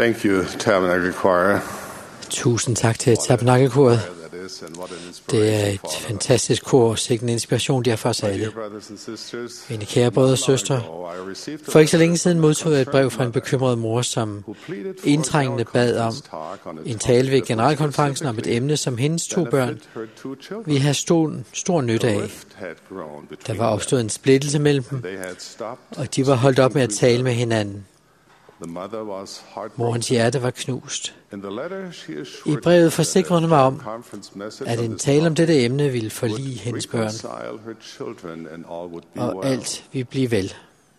Thank you, Tabernacle Choir. Tusind tak til Tabernakelkoret. Det er et fantastisk kor, sikke en inspiration, de har for os alle. Mine kære brødre og søstre, for ikke så længe siden modtog jeg et brev fra en bekymret mor, som indtrængende bad om en tale ved generalkonferencen om et emne, som hendes 2 børn vi har stor nytte af. Der var opstået en splittelse mellem dem, og de var holdt op med at tale med hinanden. Morens hjerte var knust. I brevet forsikrede hun mig om, at en tale om dette emne ville forlige hendes børn, og alt ville blive vel.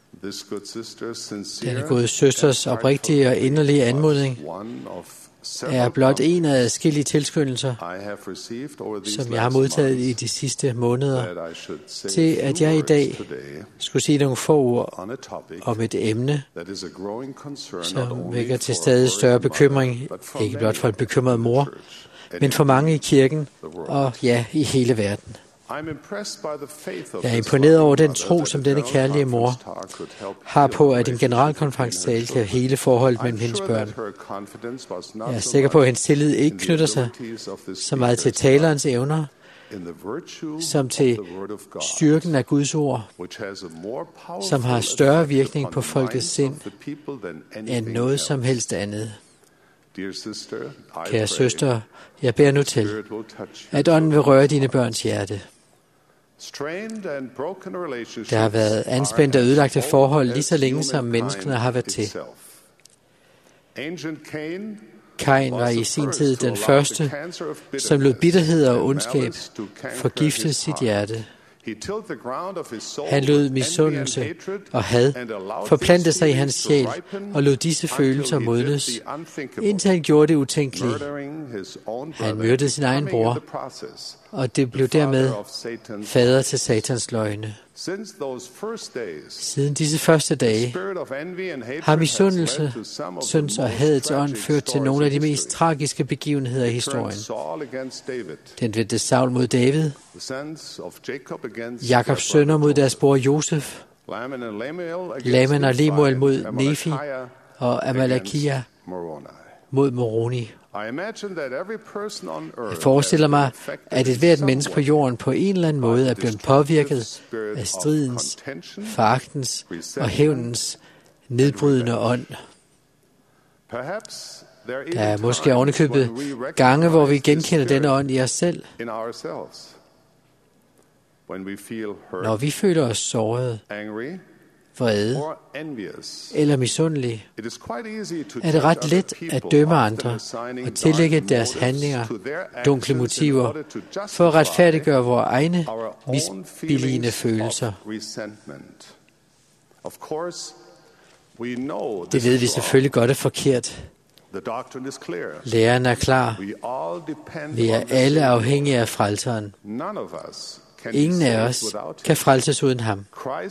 Denne gode søsters oprigtige og inderlige anmodning er blot en af adskillige tilskyndelser, som jeg har modtaget i de sidste måneder, til at jeg i dag skulle sige nogle få ord om et emne, som vækker til stadig større bekymring, ikke blot for en bekymret mor, men for mange i kirken og ja, i hele verden. Jeg er imponeret over den tro, som denne kærlige mor har på, at en generalkonference kan hele forholdet mellem hendes børn. Jeg er sikker på, at hendes tillid ikke knytter sig så meget til talerens evner, som til styrken af Guds ord, som har større virkning på folkets sind end noget som helst andet. Kære søster, jeg beder nu til, at ånden vil røre dine børns hjerte. Der har været anspændte og ødelagte forhold lige så længe, som menneskene har været til. Kain var i sin tid den første, som lod bitterhed og ondskab forgifte sit hjerte. Han lod misundelse og had forplante sig i hans sjæl og lod disse følelser modnes, indtil han gjorde det utænkelige. Han myrdede sin egen bror, og det blev dermed fader til Satans løgne. Siden disse første dage har misundelse, synds og hadets ånd ført til nogle af de mest tragiske begivenheder i historien. Den vendte Saul mod David, Jakobs sønner mod deres bror Josef, Laman og Lemuel mod Nefi og Amalekia mod Moroni. Jeg forestiller mig, at et hvert menneske på jorden på en eller anden måde er blevet påvirket af stridens, foragtens og hævnens nedbrydende ånd. Der er måske ovenikøbet gange, hvor vi genkender denne ånd i os selv. Når vi føler os såret, vrede eller misundelige, er det ret let at dømme andre og tillægge deres handlinger dunkle motiver for at retfærdiggøre vores egne misbilligende følelser. Det ved vi selvfølgelig godt er forkert. Læren er klar. Vi er alle afhængige af frelseren. Ingen af os kan frelses uden ham.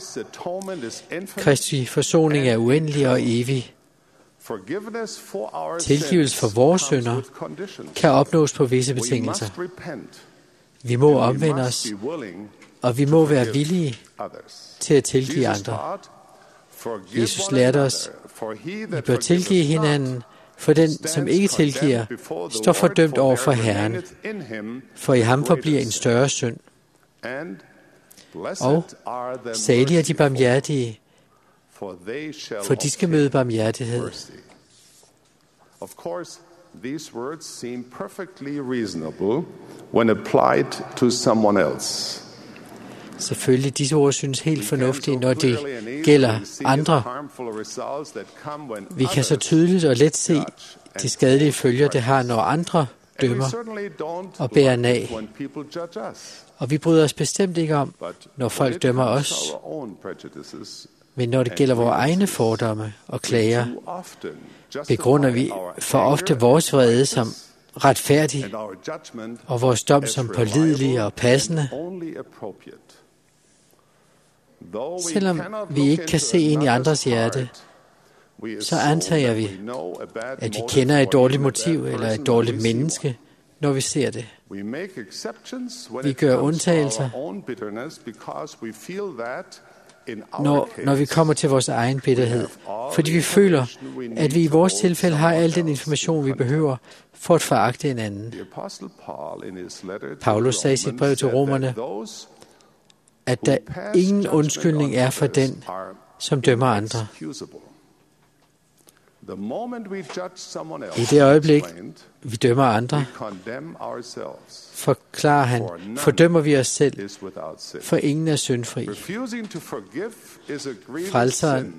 Kristi forsoning er uendelig og evig. Tilgivelse for vores synder kan opnås på visse betingelser. Vi må omvende os, og vi må være villige til at tilgive andre. Jesus lærte os, vi bør tilgive hinanden, for den, som ikke tilgiver, står fordømt over for Herren, for i ham forbliver en større synd. Og salige er de barmhjertige, for de skal møde barmhjertighed. These words seem perfectly reasonable when applied to someone else. Selvfølgelig, disse ord synes helt fornuftige, når det gælder andre. Vi kan så tydeligt og let se de skadelige følger, det har, når andre dømmer og bærer nag. Og vi bryder os bestemt ikke om, når folk dømmer os. Men når det gælder vores egne fordomme og klager, begrunder vi for ofte vores vrede som retfærdig og vores dom som pålidelig og passende. Selvom vi ikke kan se ind i andres hjerte, så antager vi, at vi kender et dårligt motiv eller et dårligt menneske, når vi ser det. Vi gør undtagelser, når vi kommer til vores egen bitterhed. Fordi vi føler, at vi i vores tilfælde har al den information, vi behøver for at foragte en anden. Paulus sagde i sit brev til romerne, at der ingen undskyldning er for den, som dømmer andre. I det øjeblik, vi dømmer andre, forklarer han, fordømmer vi os selv, for ingen er syndfri. Frelseren,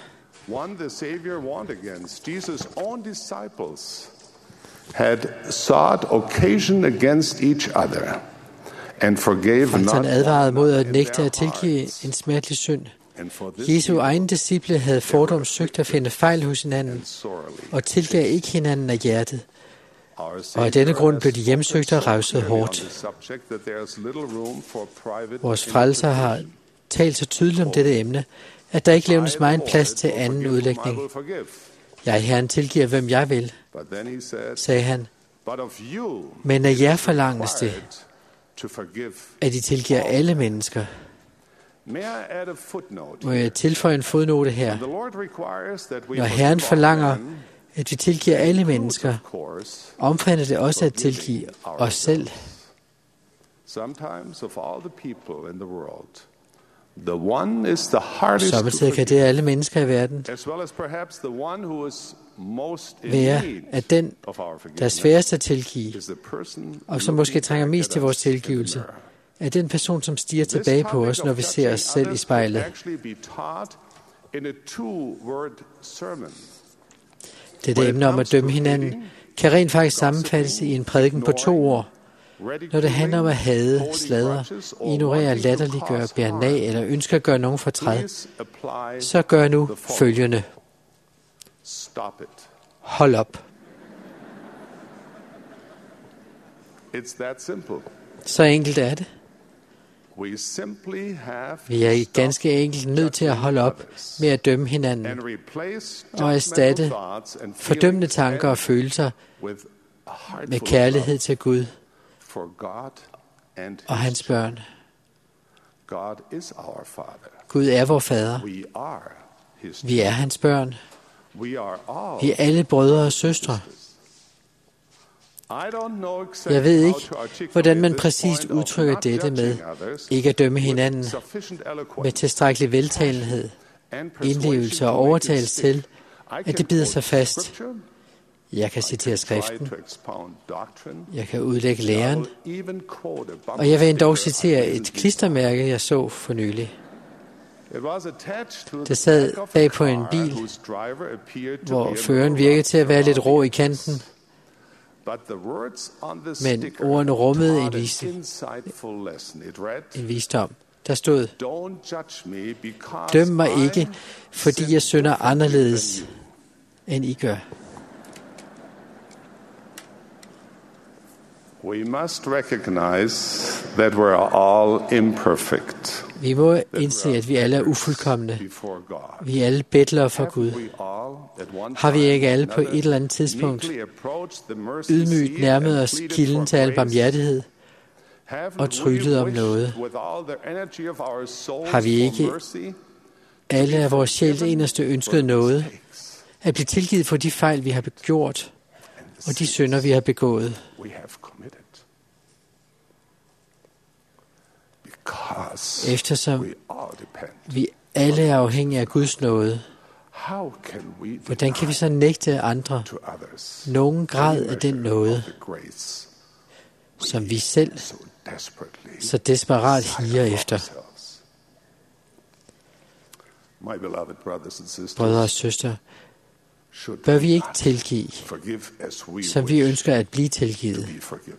had sought occasion against each other and forgave not han advarede mod at nægte at tilgive en smertelig synd. Jesu egne disciple havde fordoms søgt at finde fejl hos hinanden og tilgav ikke hinanden af hjertet. Og af denne grund blev de hjemsøgte og revset hårdt. Vores frelser har talt så tydeligt om dette emne, at der ikke levnes meget plads til anden udlægning. Jeg, Herren, tilgiver, hvem jeg vil, sagde han. Men af jer forlanges det, at I tilgiver alle mennesker. Må jeg tilføje en fodnote her? Når Herren forlanger, at vi tilgiver alle mennesker, omfatter det også at tilgive os selv. Sommetider kan det alle mennesker i verden være, at den, der er sværest at tilgive, og som måske trænger mest til vores tilgivelse, er den person, som stiger tilbage på os, når vi ser os selv i spejlet. Dette emne om at dømme hinanden kan rent faktisk sammenfattes i en prædiken på 2 ord. Når det handler om at hade, sladre, ignorere, latterliggøre, bære nag eller ønske at gøre nogen fortræd, så gør nu følgende. Hold op. Så enkelt er det. Vi er ganske enkelt nødt til at holde op med at dømme hinanden og erstatte fordømmende tanker og følelser med kærlighed til Gud og hans børn. Gud er vor fader. Vi er hans børn. Vi er alle brødre og søstre. Jeg ved ikke, hvordan man præcist udtrykker dette med ikke at dømme hinanden med tilstrækkelig veltalenhed, indlevelse og overtagelse til, at det bider sig fast. Jeg kan citere skriften, jeg kan udlægge læren, og jeg vil endda citere et klistermærke, jeg så for nylig. Det sad bag på en bil, hvor føreren virkede til at være lidt rå i kanten, men ordene rummede en visdom. Der stod, døm mig ikke, fordi jeg synder anderledes, end I gør. We must recognize that we're all imperfect. Vi må indse, at vi alle er ufuldkomne. Vi er alle betlere for Gud. Har vi ikke alle på et eller andet tidspunkt ydmygt nærmet os kilden til al barmhjertighed og tryllet om noget? Har vi ikke alle af vores sjæls inderste ønsket noget? At blive tilgivet for de fejl, vi har gjort, og de synder, vi har begået? Eftersom vi alle er afhængige af Guds nåde, hvordan kan vi så nægte andre nogen grad af den nåde, som vi selv så desperat higer efter? Brødre og søstre, bør vi ikke tilgive, som vi ønsker at blive tilgivet?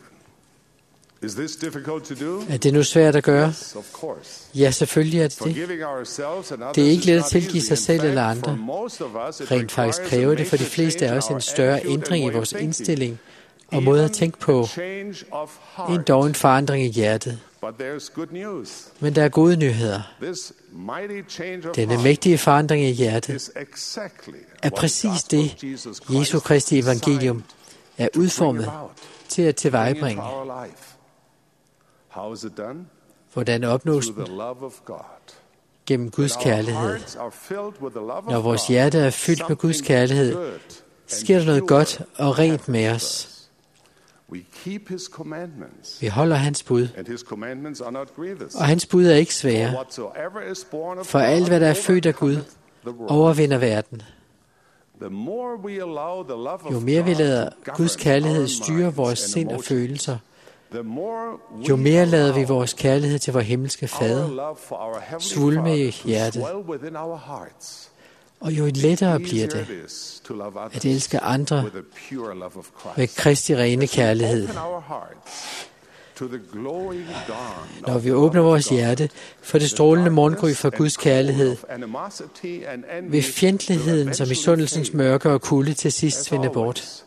Er det nu svært at gøre? Ja, selvfølgelig er det det. Det er ikke let at tilgive sig selv eller andre. Rent faktisk kræver det for de fleste af os en større ændring i vores indstilling og måde at tænke på, end dog en forandring i hjertet. Men der er gode nyheder. Denne mægtige forandring i hjertet er præcis det, Jesu Kristi evangelium er udformet til at tilvejebringe. Hvordan opnås den? gennem Guds kærlighed. Når vores hjerte er fyldt med Guds kærlighed, sker der noget godt og rent med os. Vi holder hans bud, og hans bud er ikke svære, for alt, hvad der er født af Gud, overvinder verden. Jo mere vi lader Guds kærlighed styre vores sind og følelser, jo mere lader vi vores kærlighed til vor himmelske Fader svulme i hjertet. Og jo lettere bliver det at elske andre med Kristi rene kærlighed. Når vi åbner vores hjerte for det strålende morgengry for Guds kærlighed, vil fjendtligheden som misundelsens mørke og kulde til sidst svinde bort.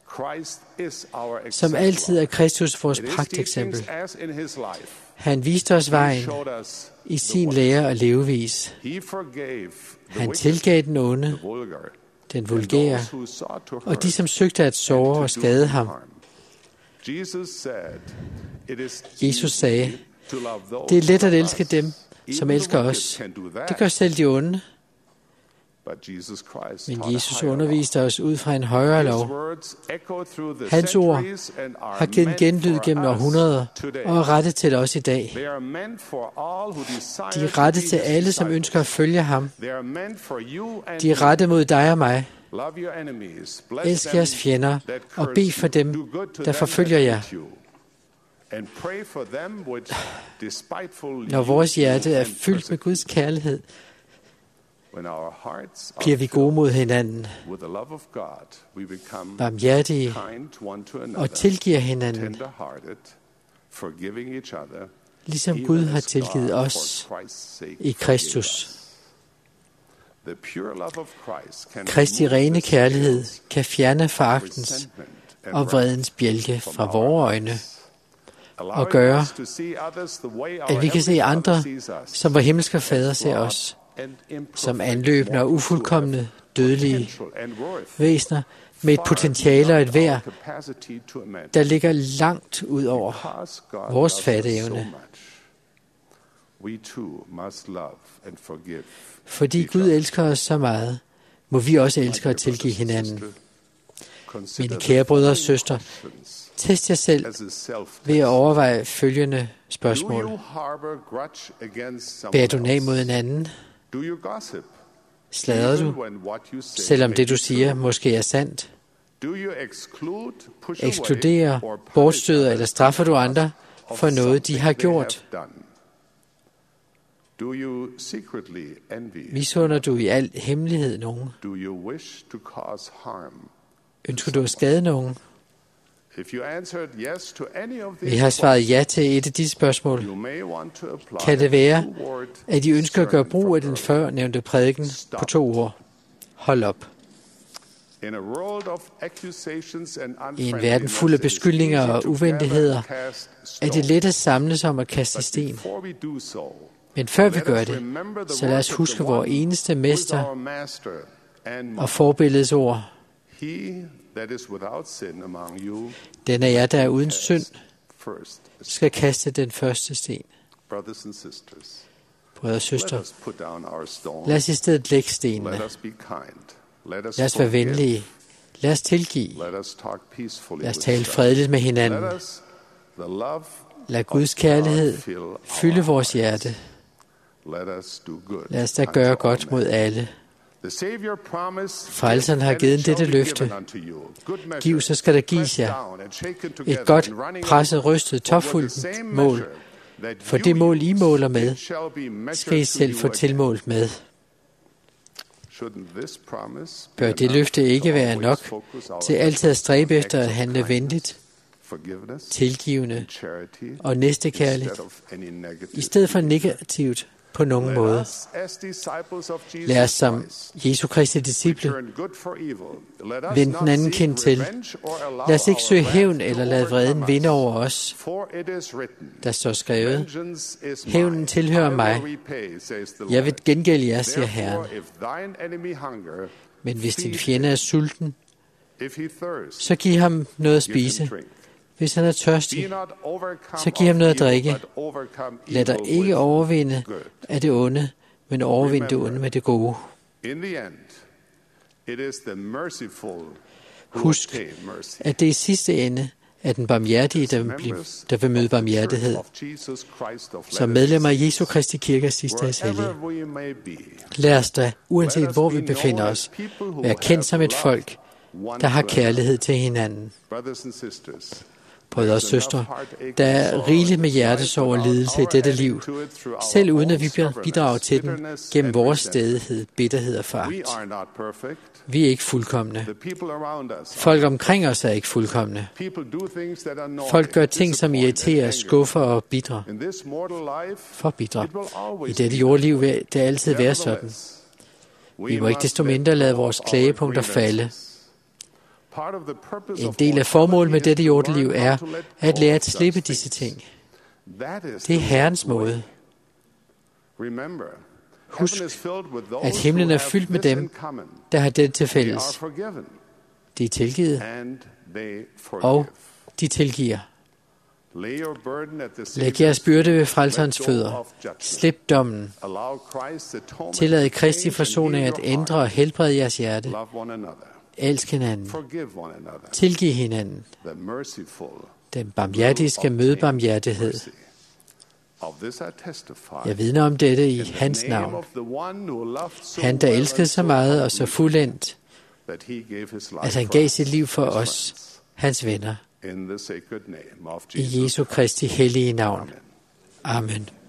Som altid er Kristus vores pragteksempel. Han viste os vejen i sin lære og levevis. Han tilgav den onde, den vulgære, og de, som søgte at såre og skade ham. Jesus sagde, det er let at elske dem, som elsker os. Det gør selv de onde. Men Jesus underviste os ud fra en højere lov. Hans ord har givet en genlyd gennem århundreder og er rettet til os i dag. De er rettet til alle, som ønsker at følge ham. De er rettet mod dig og mig. Elsk jeres fjender og bed for dem, der forfølger jer. Når vores hjerte er fyldt med Guds kærlighed, bliver vi gode mod hinanden, barmhjertige og tilgiver hinanden, ligesom Gud har tilgivet os i Kristus. Kristi rene kærlighed kan fjerne foragtens og vredens bjælke fra vores øjne og gøre, at vi kan se andre, som vor himmelske Fader ser os, som anløbende og ufuldkomne dødelige væsener med et potentiale og et værd, der ligger langt ud over vores fatteevne. Fordi Gud elsker os så meget, må vi også elske og tilgive hinanden. Mine kære brødre og søstre, test jer selv ved at overveje følgende spørgsmål. Bærer du nag mod en anden? Sladrer du, selvom det du siger måske er sandt? Ekskluderer, bortstøder eller straffer du andre for noget, de har gjort? Misunder du i al hemmelighed nogen? Ønsker du at skade nogen? Vi har svaret ja til et af de spørgsmål. Kan det være, at I ønsker at gøre brug af den førnævnte prædiken på 2 ord? Hold op. I en verden fuld af beskyldninger og uvenligheder, er det let at samles om at kaste sten. Men før vi gør det, så lad os huske vores eneste mester og forbilledets ord. Den af jer, der er uden synd, skal kaste den første sten. Brødre og søstre, lad os i stedet lægge stenene. Lad os være venlige. Lad os tilgive. Lad os tale fredeligt med hinanden. Lad Guds kærlighed fylde vores hjerte. Lad os da gøre godt mod alle. Frelseren har givet dette løfte. Giv, så skal der gives jer. Et godt, presset, rystet, topfuldt mål. For det mål, I måler med, skal I selv få tilmålt med. Bør det løfte ikke være nok til altid at stræbe efter at handle venligt, tilgivende og næstekærligt, i stedet for negativt på nogen måde. Lad os som Jesu Kristi disciple vende den anden kind til. Lad os ikke søge hævn eller lade vreden vinde over os. Der står skrevet, hævnen tilhører mig. Jeg vil gengælde jer, siger Herren. Men hvis din fjende er sulten, så giv ham noget at spise. Hvis han er tørstig, så giv ham noget at drikke. Lad dig ikke overvinde af det onde, men overvind det onde med det gode. Husk, at det i sidste ende er den barmhjertige, der vil møde barmhjertighed. Som medlemmer af Jesu Kristi Kirke sidste dags hellige. Lad os da, uanset hvor vi befinder os, være kendt som et folk, der har kærlighed til hinanden. Brødre og søstre, der er rigeligt med hjertesorg og lidelse i dette liv, selv uden at vi bidrager til den gennem vores stædighed, bitterhed og foragt. Vi er ikke fuldkomne. Folk omkring os er ikke fuldkomne. Folk gør ting, som irriterer, skuffer og forbitrer. I dette jordliv vil det altid være sådan. Vi må ikke desto mindre lade vores klagepunkter falde. En del af formålet med dette jordeliv er at lære at slippe disse ting. Det er Herrens måde. Husk, at himlen er fyldt med dem, der har det til fælles. De er tilgivet, og de tilgiver. Læg jeres byrde ved frelserens fødder. Slip dommen. Tillad Kristi forsoning at ændre og helbrede jeres hjerte. Elsk hinanden. Tilgiv hinanden. Den barmhjertige skal møde barmhjertighed. Jeg vidner om dette i hans navn. Han, der elskede så meget og så fuldendt, at han gav sit liv for os, hans venner. I Jesu Kristi hellige navn. Amen.